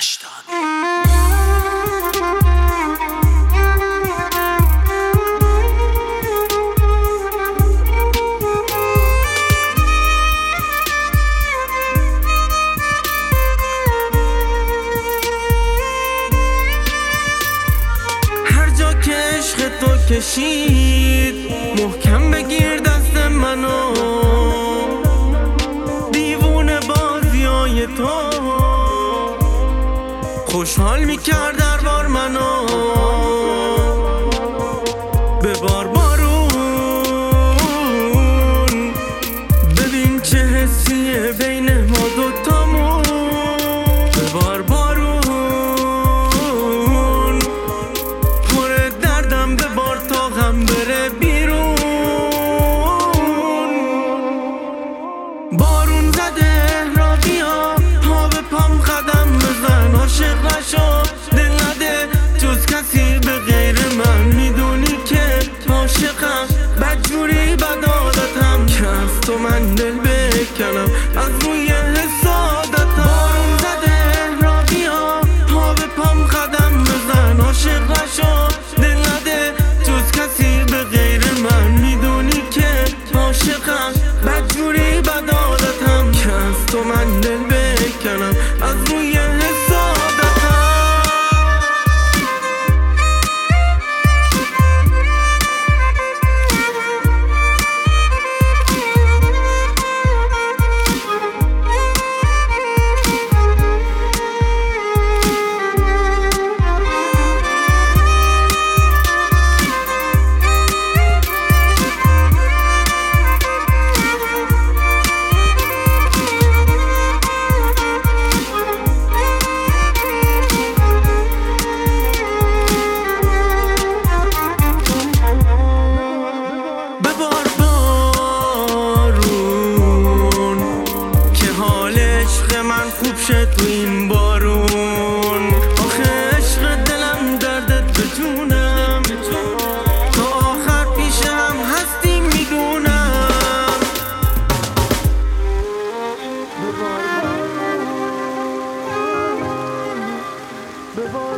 هر جا که عشق تو کشید محکم بگیر دست منو، دیوونه بازیای تو خوشحال میکرد دربار منو. ببار بارون ببین چه حسیه بین ما دوتامون. ببار بارون پر دردم، ببار تا غم بره بیرون. بارون زده را بیا پا به پام قدم بزن، عاشق نشو دل نده جز کسی به غیر من. میدونی که عاشقم بدجوری بد عادتم که از تو من دل بکنم از روی حسادتم. بارون زده را بیا پا به پام قدم بزن، عاشق نشو دل نده جز کسی به غیر من. میدونی که عاشقم بدجوری بد عادتم که از تو من دل بکنم از روی خوب شد تو این بارون. آخه عشق دلم دردت به جونم، تا آخر پیش هم هستی میدونم. ببار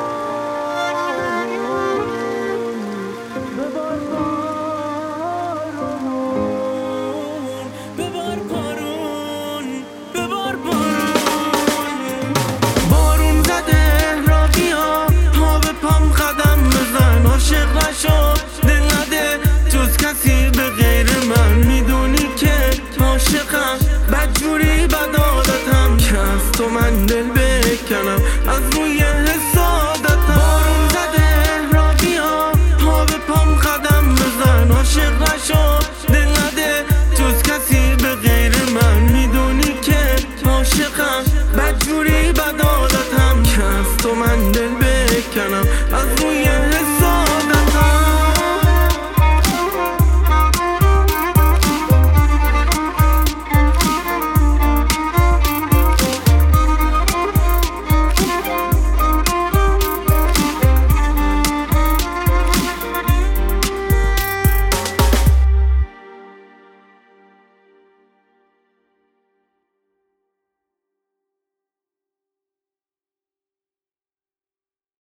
عاشق نشو دل نده جز کسی به غیر من. میدونی که عاشقم بدجوری بد عادتم که از تو من دل بکنم از روی